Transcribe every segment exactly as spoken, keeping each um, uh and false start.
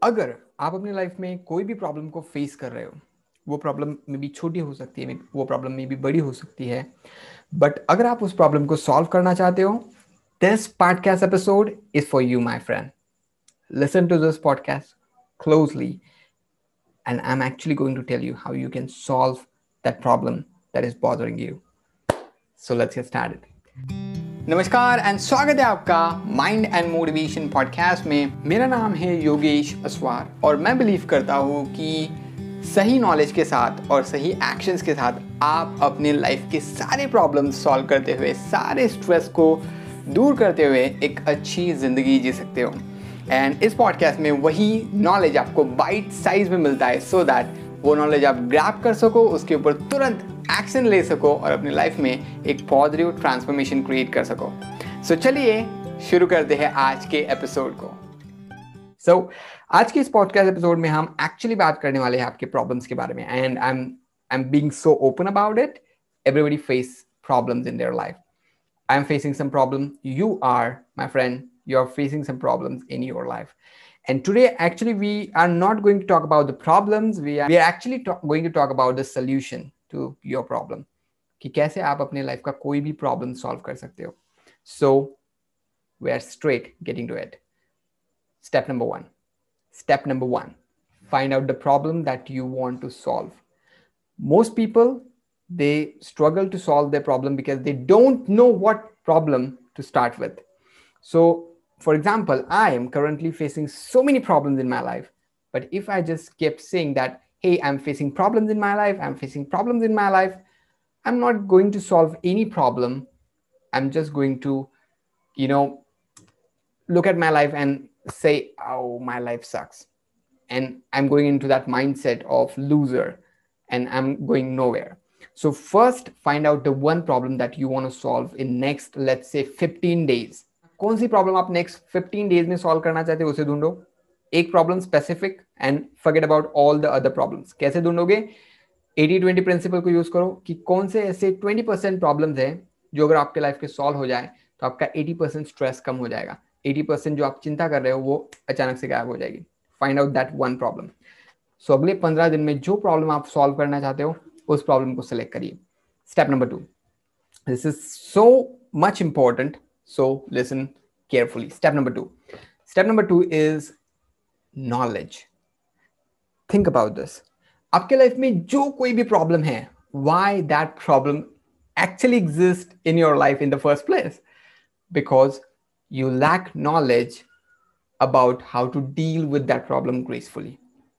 अगर आप अपनी लाइफ में कोई भी प्रॉब्लम को फेस कर रहे हो, वो प्रॉब्लम में भी छोटी हो सकती है, वो प्रॉब्लम में भी बड़ी हो सकती है, बट अगर आप उस प्रॉब्लम को सॉल्व करना चाहते हो, this podcast episode is for you my friend. Listen to this podcast closely, and I'm actually going to tell you how you can solve that problem that is bothering you. So let's get started. नमस्कार and स्वागत है आपका mind and motivation podcast में. मेरा नाम है योगेश असवार और मैं बिलीव करता हूँ कि सही नॉलेज के साथ और सही एक्शंस के साथ आप अपने लाइफ के सारे प्रॉब्लम्स सॉल्व करते हुए, सारे स्ट्रेस को दूर करते हुए एक अच्छी ज़िंदगी जी सकते हो. एंड इस पॉडकास्ट में वही नॉलेज आपको बाइट साइज में मिलता है, सो दैट वो नॉलेज आप ग्रैब कर सको, उसके ऊपर तुरंत एक्शन ले सको और अपनी लाइफ में एक पॉजिटिव ट्रांसफॉर्मेशन क्रिएट कर सको. सो so, चलिए शुरू करते हैं आज के एपिसोड को. सो so, आज के इस पॉडकास्ट एपिसोड में हम एक्चुअली बात करने वाले हैं आपके प्रॉब्लम्स के बारे में. And I am I am being so open about it. Everybody face problems in their life. I am facing some problem. You are, my friend, you are facing some problems in your life. And today, actually, we are not going to talk about the problems. We are, we are actually talk, going to talk about the solution to your problem. कि कैसे आप अपने life का कोई भी problem solve कर सकते हो. So, we are straight getting to it. Step number one. Step number one. Find out the problem that you want to solve. Most people, they struggle to solve their problem because they don't know what problem to start with. So, for example, I am currently facing so many problems in my life. But if I just kept saying that, hey, I'm facing problems in my life, I'm facing problems in my life, I'm not going to solve any problem. I'm just going to, you know, look at my life and say, oh, my life sucks. And I'm going into that mindset of loser and I'm going nowhere. So first, find out the one problem that you want to solve in next, let's say, fifteen days. कौन सी problem आप next fifteen days में solve करना चाहते हो, उसे ढूंढो. एक problem specific and forget about all the other problems. कैसे ढूंढोगे? eighty twenty प्रिंसिपल को यूज करो कि कौन से ऐसे twenty percent प्रॉब्लम्स हैं जो अगर आपके लाइफ के सॉल्व हो जाए तो आपका eighty percent स्ट्रेस कम हो जाएगा. eighty percent जो आप चिंता कर रहे हो वो अचानक से गायब हो जाएगी. Find out that one problem. So अगले पंद्रह दिन में जो प्रॉब्लम आप सॉल्व करना चाहते हो उस प्रॉब्लम को सिलेक्ट करिए. Step number two. This is so much important, so listen carefully. Step number two. Step number two is knowledge. Think about this. आपके लाइफ में जो कोई भी प्रॉब्लम है, why that problem actually exist in your life in the first place? Because you lack knowledge about how to deal with that problem gracefully,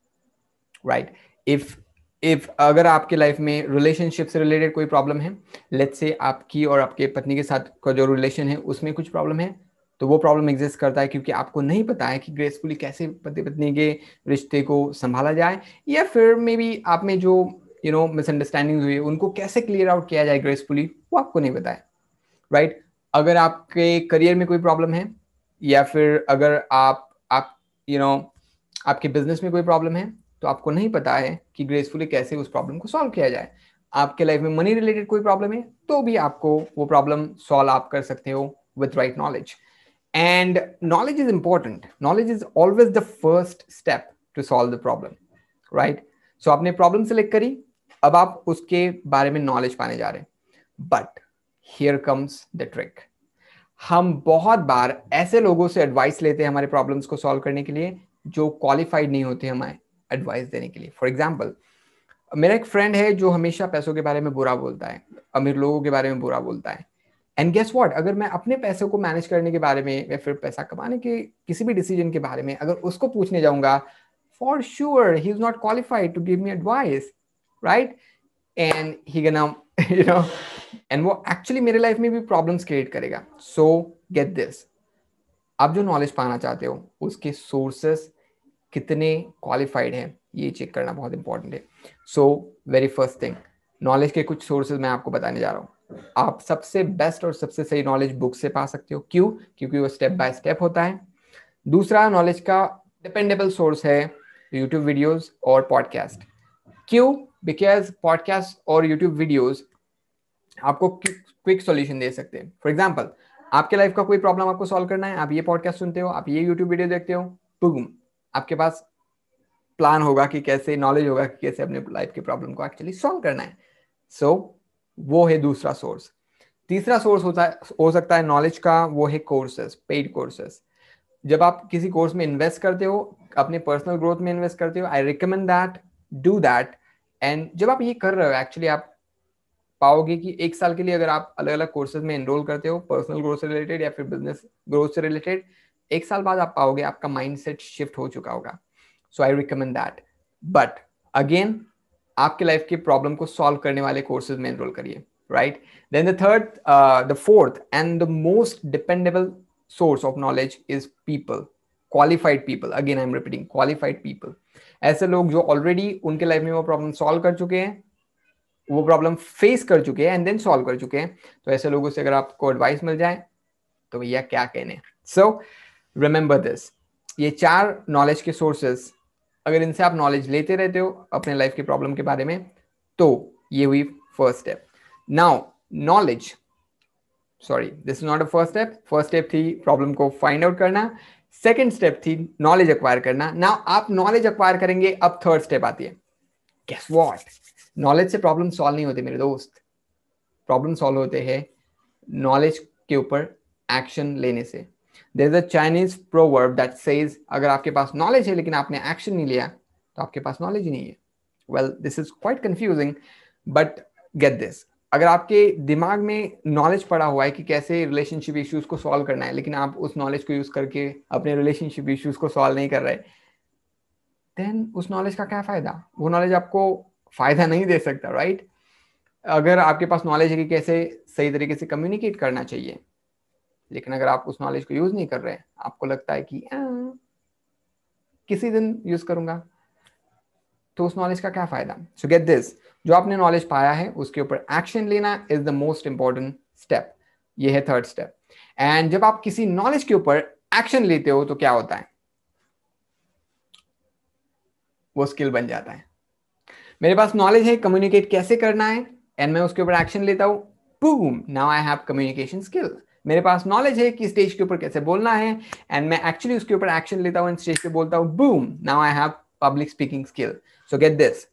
right? if if अगर आपके life में relationship से related कोई problem है, let's say आपकी और आपके पत्नी के साथ का जो रिलेशन है उसमें कुछ प्रॉब्लम है, तो वो प्रॉब्लम एग्जिस्ट करता है क्योंकि आपको नहीं पता है कि ग्रेसफुली कैसे पति पत्नी के रिश्ते को संभाला जाए, या फिर मे बी आप में जो यू नो मिसअंडरस्टैंडिंग हुई है उनको कैसे क्लियर आउट किया जाए ग्रेसफुली, वो आपको नहीं पता है, राइट right? अगर आपके करियर में कोई प्रॉब्लम है, या फिर अगर आप आप यू नो आपके बिजनेस में कोई प्रॉब्लम है, तो आपको नहीं पता है कि ग्रेसफुली कैसे उस प्रॉब्लम को सॉल्व किया जाए. आपके लाइफ में मनी रिलेटेड कोई प्रॉब्लम है, तो भी आपको वो प्रॉब्लम सॉल्व आप कर सकते हो with right knowledge. And knowledge is important. Knowledge is always the first step to solve the problem, right? So आपने प्रॉब्लम सेलेक्ट करी, अब आप उसके बारे में नॉलेज पाने जा रहे हैं. But Here comes the trick. हम बहुत बार ऐसे लोगों से एडवाइस लेते हैं हमारे प्रॉब्लम्स को सॉल्व करने के लिए जो क्वालिफाइड नहीं होते हमें एडवाइस देने के लिए. फॉर एग्जाम्पल, मेरा एक फ्रेंड है जो हमेशा पैसों के बारे में बुरा बोलता है, अमीर लोगों के बारे में बुरा बोलता है. एंड गेस व्हाट, अगर मैं अपने पैसों को मैनेज करने के बारे में या फिर पैसा कमाने के किसी भी डिसीजन के बारे में अगर उसको पूछने जाऊंगा, for sure he is not qualified to give me advice, right? And he gonna you know and वो एक्चुअली मेरे लाइफ में भी प्रॉब्लम्स क्रिएट करेगा. So get this. आप जो नॉलेज पाना चाहते हो उसके सोर्सेस कितने क्वालिफाइड हैं ये चेक करना बहुत इंपॉर्टेंट है. So very first thing, knowledge के कुछ सोर्सेज मैं आपको बताने जा रहा हूँ. आप सबसे बेस्ट और सबसे सही नॉलेज बुक से पा सकते हो. क्यों? क्योंकि वो स्टेप बाय स्टेप होता है. दूसरा, नॉलेज का डिपेंडेबल सोर्स है यूट्यूब वीडियोज और पॉडकास्ट. क्यों? बिकॉज पॉडकास्ट और यूट्यूब वीडियोज आपको क्विक सॉल्यूशन दे सकते हैं. फॉर एग्जांपल, आपके लाइफ का कोई प्रॉब्लम आपको सॉल्व करना है, आप ये पॉडकास्ट सुनते हो, आप ये यूट्यूब वीडियो देखते हो, बुम, आपके पास प्लान होगा कि कैसे, नॉलेज होगा कि कैसे अपने लाइफ के प्रॉब्लम को एक्चुअली सॉल्व करना है. सो so, वो है दूसरा सोर्स. तीसरा सोर्स होता है, हो सकता है नॉलेज का, वो है कोर्सेज, पेड कोर्सेज. जब आप किसी कोर्स में इन्वेस्ट करते हो, अपने पर्सनल ग्रोथ में इन्वेस्ट करते हो, I recommend that, do that. And जब आप ये कर रहे हो, एक्चुअली आप पाओगे कि एक साल के लिए अगर आप अलग अलग कोर्सेज में एनरोल करते हो, पर्सनल ग्रोथ से रिलेटेड या फिर बिजनेस ग्रोथ से रिलेटेड, एक साल बाद आप पाओगे आपका माइंडसेट शिफ्ट हो चुका होगा. So I recommend that. But again, आपके लाइफ के प्रॉब्लम को सॉल्व करने वाले कोर्सेज में एनरोल करिए, राइट. Then the third, the fourth and the most dependable source of knowledge is people, qualified people. Again I'm repeating, qualified people. ऐसे लोग जो ऑलरेडी उनके लाइफ में वो प्रॉब्लम सॉल्व कर चुके हैं, वो प्रॉब्लम फेस कर चुके हैं एंड देन सॉल्व कर चुके हैं. तो ऐसे लोगों से अगर आपको एडवाइस मिल जाए तो भैया क्या कहने. सो रिमेंबर दिस, ये चार नॉलेज के सोर्सेस, अगर इनसे आप नॉलेज लेते रहते हो अपने लाइफ के प्रॉब्लम के बारे में, तो ये हुई first step. Now knowledge, sorry this is not a first step. First step थी प्रॉब्लम को फाइंड आउट करना, सेकंड स्टेप थी नॉलेज एक्वायर करना. नाउ आप नॉलेज एक्वायर करेंगे, अब थर्ड स्टेप आती है. गेस व्हाट, नॉलेज से प्रॉब्लम सॉल्व नहीं होते मेरे दोस्त. प्रॉब्लम सॉल्व होते हैं नॉलेज के ऊपर एक्शन लेने से. There is a Chinese proverb that says, अगर आपके पास नॉलेज है लेकिन आपने एक्शन नहीं लिया तो आपके पास नॉलेज ही नहीं है. Well this is quite confusing, but get this, अगर आपके दिमाग में नॉलेज पड़ा हुआ है कि कैसे रिलेशनशिप इश्यूज को सॉल्व करना है, लेकिन आप उस नॉलेज को यूज करके अपने रिलेशनशिप इश्यूज को सॉल्व नहीं कर रहे, देन उस नॉलेज का क्या फायदा. वो नॉलेज आपको फायदा नहीं दे सकता, राइट right? अगर आपके पास नॉलेज है कि कैसे सही तरीके से कम्युनिकेट करना चाहिए, लेकिन अगर आप उस नॉलेज को यूज नहीं कर रहे, आपको लगता है कि किसी दिन यूज करूंगा, तो उस नॉलेज का क्या फायदा. सो गेट दिस, जो आपने नॉलेज पाया है उसके ऊपर एक्शन लेना is the most important step. ये है थर्ड स्टेप. एंड जब आप किसी नॉलेज के ऊपर एक्शन लेते हो तो क्या होता है, वो स्किल बन जाता है. मेरे पास नॉलेज है कम्युनिकेट कैसे करना है, एंड मैं उसके ऊपर एक्शन लेता हूं, boom, now I have communication skill. मेरे पास नॉलेज है कि स्टेज के ऊपर कैसे बोलना है, एंड मैं एक्चुअली उसके ऊपर एक्शन लेता हूं एंड स्टेज पे बोलता हूं, boom, now I have public speaking skill. So get this,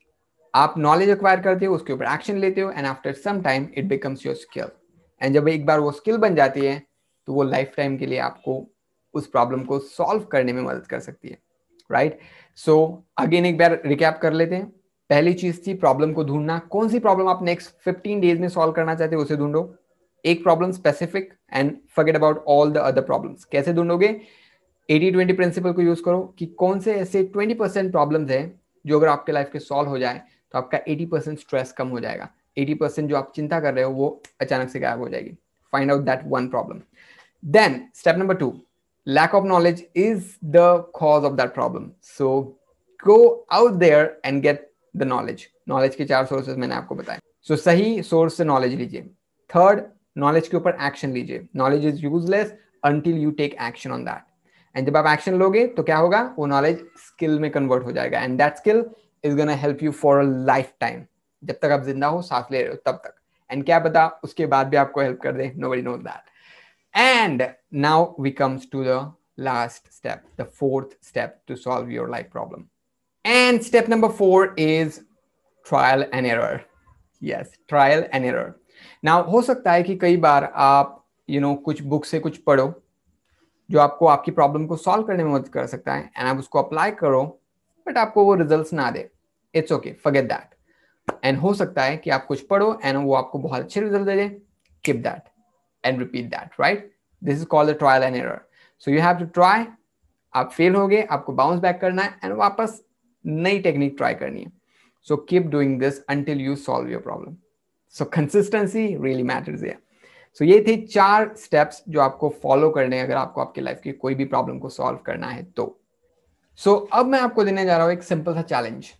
आप नॉलेज एक्वायर करते हो, उसके ऊपर एक्शन लेते हो, and after some time it becomes your skill. एंड जब एक बार वो स्किल बन जाती है तो वो लाइफ टाइम के लिए आपको उस प्रॉब्लम को सॉल्व करने में मदद कर सकती है, राइट. सो अगेन एक बार रिकैप कर लेते हैं. पहली चीज थी प्रॉब्लम को ढूंढना. कौन सी प्रॉब्लम आप नेक्स्ट फिफ्टीन डेज में सॉल्व करना चाहते हो, उसे ढूंढो. एक problem specific and forget about all the other problems. कैसे ढूंढोगे, एटी ट्वेंटी प्रिंसिपल को यूज करो कि कौन से ऐसे ट्वेंटी परसेंट प्रॉब्लम्स है जो अगर आपके लाइफ के सॉल्व हो जाए तो आपका एटी परसेंट स्ट्रेस कम हो जाएगा. एटी परसेंट जो आप चिंता कर रहे हो वो अचानक से गायब हो जाएगी. Find out that one problem. Then step number two, lack of knowledge is the cause of that problem. So go out there and get the knowledge. knowledge के चार सोर्सेज मैंने आपको बताए. so सही सोर्स से नॉलेज लीजिए. Third, knowledge के ऊपर एक्शन लीजिए. Knowledge is useless until you take action on that. And जब आप एक्शन लोगे तो क्या होगा, वो नॉलेज स्किल में कन्वर्ट हो जाएगा, and that skill is gonna help you for a lifetime. जब तक आप जिंदा हो, सांस ले रहे हो, तब तक. एंड क्या पता उसके बाद भी आपको हेल्प कर दे, nobody knows that. And now we comes to the last step, the fourth step to solve your life problem. And step number four is trial and error. Yes, trial and error. Now हो सकता है कि कई बार आप you know कुछ book से कुछ पढ़ो जो आपको आपकी प्रॉब्लम को सॉल्व करने में मदद कर सकता है, एंड आप उसको अप्लाई करो बट आपको वो रिजल्ट्स ना दे. It's okay, forget that. And हो सकता है कि आप कुछ पढ़ो एंड वो आपको बहुत अच्छे रिजल्ट दे दे. Keep that and repeat that, right? This is called a trial and error. So you have to try. आप फेल हो गए, आपको बाउंस बैक करना है एंड वापस नई टेक्निक ट्राई करनी है. So keep doing this until you solve your problem. So consistency really matters here. So ये थे चार स्टेप्स जो आपको फॉलो करने हैं अगर आपको आपके लाइफ की कोई भी प्रॉब्लम को सॉल्व करना है तो. सो so, अब मैं आपको देने जा रहा हूं एक सिंपल सा चैलेंज.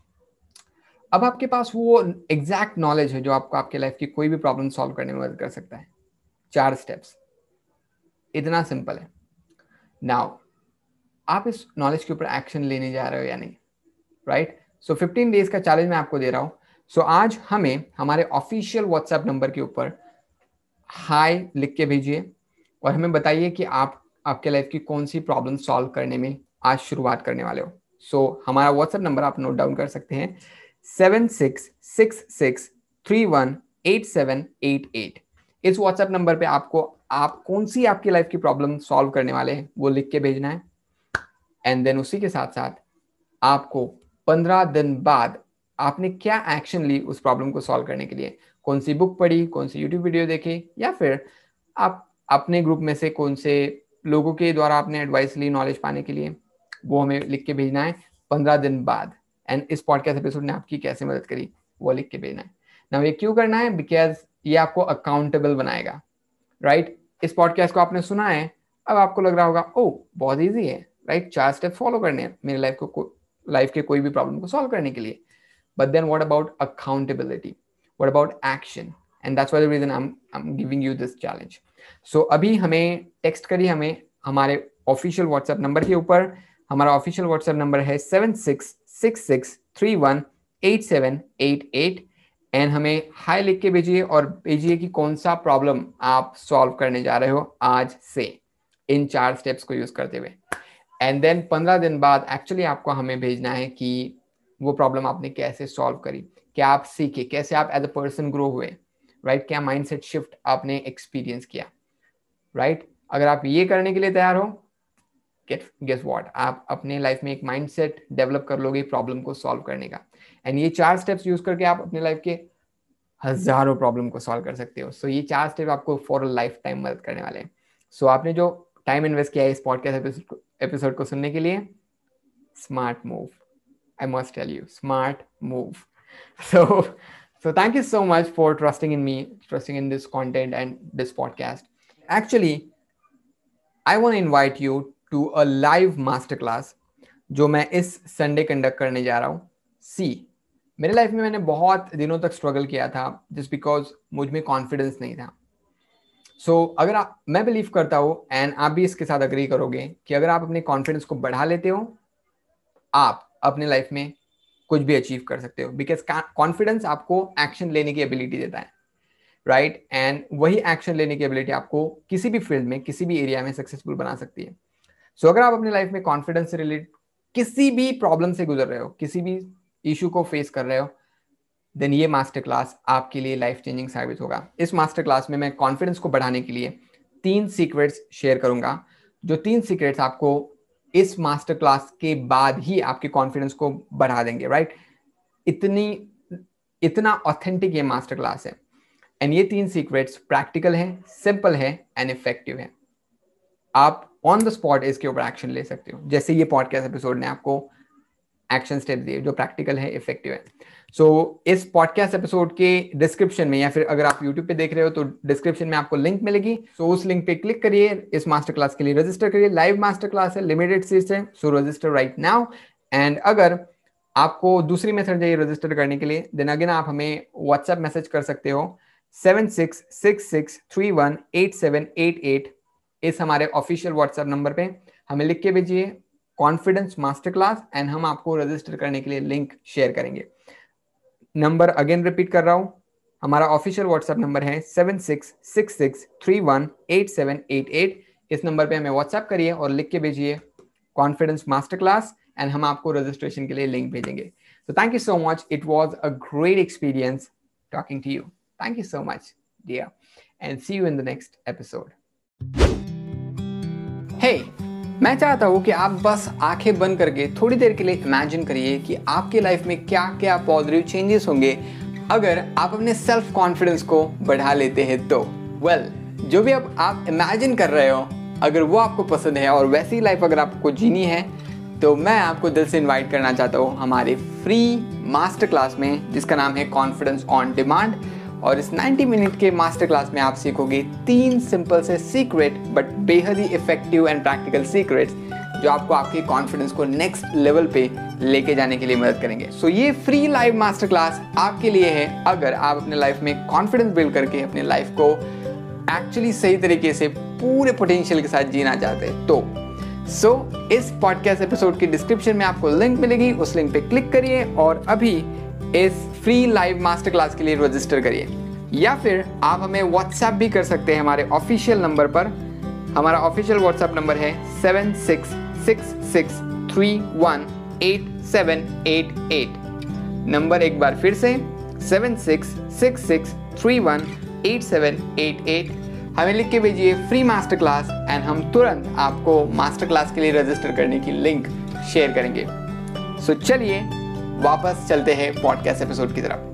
अब आपके पास वो एग्जैक्ट नॉलेज है जो आपको आपके लाइफ की कोई भी प्रॉब्लम सॉल्व करने में मदद कर सकता है. चार स्टेप्स, इतना सिंपल है. नाउ आप इस नॉलेज के ऊपर एक्शन लेने जा रहे हो या नहीं, राइट. सो फिफ्टीन डेज का चैलेंज मैं आपको दे रहा हूं. सो so, आज हमें हमारे ऑफिशियल व्हाट्सएप नंबर के ऊपर हाय लिख के भेजिए और हमें बताइए कि आप आपके लाइफ की कौन सी प्रॉब्लम सॉल्व करने में आज शुरुआत करने वाले हो. सो so, हमारा व्हाट्सएप नंबर आप नोट डाउन कर सकते हैं seven six six six three one eight seven eight eight. इस व्हाट्सएप नंबर पे आपको आप कौन सी आपकी लाइफ की प्रॉब्लम सॉल्व करने वाले हैं वो लिख के भेजना है। एंड देन उसी के साथ साथ आपको पंद्रह दिन बाद आपने क्या एक्शन ली उस प्रॉब्लम को सॉल्व करने के लिए, कौन सी बुक पढ़ी, कौन सी यूट्यूब वीडियो देखी, या फिर आप अपने ग्रुप में से कौन से लोगों के द्वारा आपने एडवाइस ली नॉलेज पाने के लिए, वो हमें लिख के भेजना है पंद्रह दिन बाद। एंड इस पॉडकास्ट एपिसोड ने आपकी कैसे मदद करी वो लिख के भेजना है ना। ये क्यों करना है? बिकॉज ये आपको अकाउंटेबल बनाएगा, राइट right? इस पॉडकास्ट को आपने सुना है, अब आपको लग रहा होगा ओ बहुत ईजी है, राइट right? चार स्टेप फॉलो करने हैं मेरी लाइफ को लाइफ के कोई भी प्रॉब्लम को सॉल्व करने के लिए। But then what about accountability, what about action? And that's why the reason I am I am giving you this challenge. So अभी हमें टेक्स्ट करिए हमें हमारे ऑफिशियल व्हाट्सएप नंबर के ऊपर। हमारा ऑफिशियल व्हाट्सएप नंबर है seven six six six three one eight seven eight eight. And हमें हाई लिख के भेजिए और भेजिए कि कौन सा प्रॉब्लम आप सॉल्व करने जा रहे हो आज से इन चार स्टेप्स को यूज करते हुए। एंड देन पंद्रह दिन बाद एक्चुअली आपको हमें भेजना है कि वो प्रॉब्लम आपने कैसे सॉल्व करी, क्या आप सीखे, कैसे आप एज अ पर्सन ग्रो हुए, राइट right? क्या माइंडसेट शिफ्ट आपने एक्सपीरियंस किया, राइट right? अगर आप ये करने के लिए तैयार हो, गेस व्हाट, आप अपने लाइफ में एक माइंडसेट डेवलप कर लोगे प्रॉब्लम को सॉल्व करने का। एंड ये चार स्टेप्स यूज करके आप अपने लाइफ के हजारों प्रॉब्लम को सॉल्व कर सकते हो। सो so, ये चार स्टेप आपको फॉर लाइफ टाइम मदद करने वाले हैं। सो so, आपने जो टाइम इन्वेस्ट किया है इस पॉडकास्ट एपिसोड को सुनने के लिए, smart move, I must tell you, smart move. So so thank you so much for trusting in me, trusting in this content and this podcast. Actually, I want to invite you to a live masterclass जो मैं इस Sunday conduct करने जा रहा हूँ। सी, मेरे life में मैंने बहुत दिनों तक स्ट्रगल किया था जस्ट बिकॉज मुझ में कॉन्फिडेंस नहीं था। सो so, अगर आप, मैं बिलीव करता हूँ एंड आप भी इसके साथ अग्री करोगे कि अगर आप अपने कॉन्फिडेंस को बढ़ा लेते हो, आप अपने लाइफ में कुछ भी अचीव कर सकते हो। बिकॉज कॉन्फिडेंस आपको एक्शन लेने की एबिलिटी देता है, राइट right? एंड वही एक्शन लेने की एबिलिटी आपको किसी भी फील्ड में, किसी भी एरिया में सक्सेसफुल बना सकती है। सो so, अगर आप अपने लाइफ में कॉन्फिडेंस से रिलेटेड किसी भी प्रॉब्लम से गुजर रहे हो, किसी भी इशू को फेस कर रहे हो, देन ये मास्टर क्लास आपके लिए लाइफ चेंजिंग साबित होगा। इस मास्टर क्लास में मैं कॉन्फिडेंस को बढ़ाने के लिए तीन सीक्रेट्स शेयर करूंगा, जो तीन सीक्रेट्स आपको इस मास्टर क्लास के बाद ही आपके कॉन्फिडेंस को बढ़ा देंगे, राइट? इतनी इतना ऑथेंटिक ये मास्टर क्लास है। एंड ये तीन सीक्रेट्स प्रैक्टिकल है, सिंपल है एंड इफेक्टिव है। आप ऑन द स्पॉट इसके ऊपर एक्शन ले सकते हो, जैसे ये पॉडकास्ट एपिसोड ने आपको एक्शन स्टेप दिए जो प्रैक्टिकल है, इफेक्टिव है। सो so, इस पॉडकास्ट एपिसोड के डिस्क्रिप्शन में, या फिर अगर आप यूट्यूब पे देख रहे हो तो डिस्क्रिप्शन में आपको लिंक मिलेगी। सो so, उस लिंक पे क्लिक करिए, इस मास्टर क्लास के लिए रजिस्टर करिए। लाइव मास्टर क्लास है, लिमिटेड सीट्स है, so register right now. And अगर आपको दूसरी मेथड चाहिए रजिस्टर करने के लिए, देन अगेन आप हमें व्हाट्सएप मैसेज कर सकते हो seven six six six three one eight seven eight eight. इस हमारे ऑफिशियल व्हाट्सएप नंबर पे हमें लिख के भेजिए कॉन्फिडेंस मास्टर क्लास, एंड हम आपको रजिस्टर करने के लिए लिंक शेयर करेंगे। नंबर अगेन रिपीट कर रहा हूं, हमारा ऑफिशियल व्हाट्सएप नंबर है seven six six six three one eight seven eight eight. इस नंबर पे हमें व्हाट्सएप करिए और लिख के भेजिए कॉन्फिडेंस मास्टर क्लास, एंड हम आपको रजिस्ट्रेशन के लिए लिंक भेजेंगे। So thank you so much. It was a great experience talking to you. Thank you so much, dear, and see you in the next episode. Hey, मैं चाहता हूँ कि आप बस आंखें बंद करके थोड़ी देर के लिए इमेजिन करिए कि आपके लाइफ में क्या क्या पॉजिटिव चेंजेस होंगे अगर आप अपने सेल्फ कॉन्फिडेंस को बढ़ा लेते हैं तो। वेल well, जो भी अब आप इमेजिन कर रहे हो, अगर वो आपको पसंद है और वैसी लाइफ अगर आपको जीनी है, तो मैं आपको दिल से इनवाइट करना चाहता हूँ हमारे फ्री मास्टर क्लास में, जिसका नाम है कॉन्फिडेंस ऑन डिमांड। और इस नब्बे मिनट के मास्टर क्लास में आप सीखोगे तीन सिंपल से सीक्रेट बट बेहद ही इफेक्टिव एंड प्रैक्टिकल सीक्रेट्स जो आपको आपके कॉन्फिडेंस को नेक्स्ट लेवल पे लेके जाने के लिए मदद करेंगे। सो so, ये फ्री लाइव मास्टर क्लास आपके लिए है अगर आप अपने लाइफ में कॉन्फिडेंस बिल्ड करके अपने लाइफ को एक्चुअली सही तरीके से पूरे पोटेंशियल के साथ जीना चाहते हैं तो। सो so, इस पॉडकास्ट एपिसोड की डिस्क्रिप्शन में आपको लिंक मिलेगी, उस लिंक पे क्लिक करिए और अभी इस फ्री लाइव मास्टर क्लास के लिए रजिस्टर करिए। या फिर आप हमें व्हाट्सएप भी कर सकते हैं हमारे ऑफिशियल नंबर पर। हमारा ऑफिशियल व्हाट्सएप नंबर है seven six six six three one eight seven eight eight. Number एक बार फिर से seven six six six three one eight seven eight eight. हमें लिख के भेजिए फ्री मास्टर क्लास एंड हम तुरंत आपको मास्टर क्लास के लिए रजिस्टर करने की लिंक शेयर करेंगे। सो चलिए वापस चलते हैं पॉडकास्ट एपिसोड की तरफ।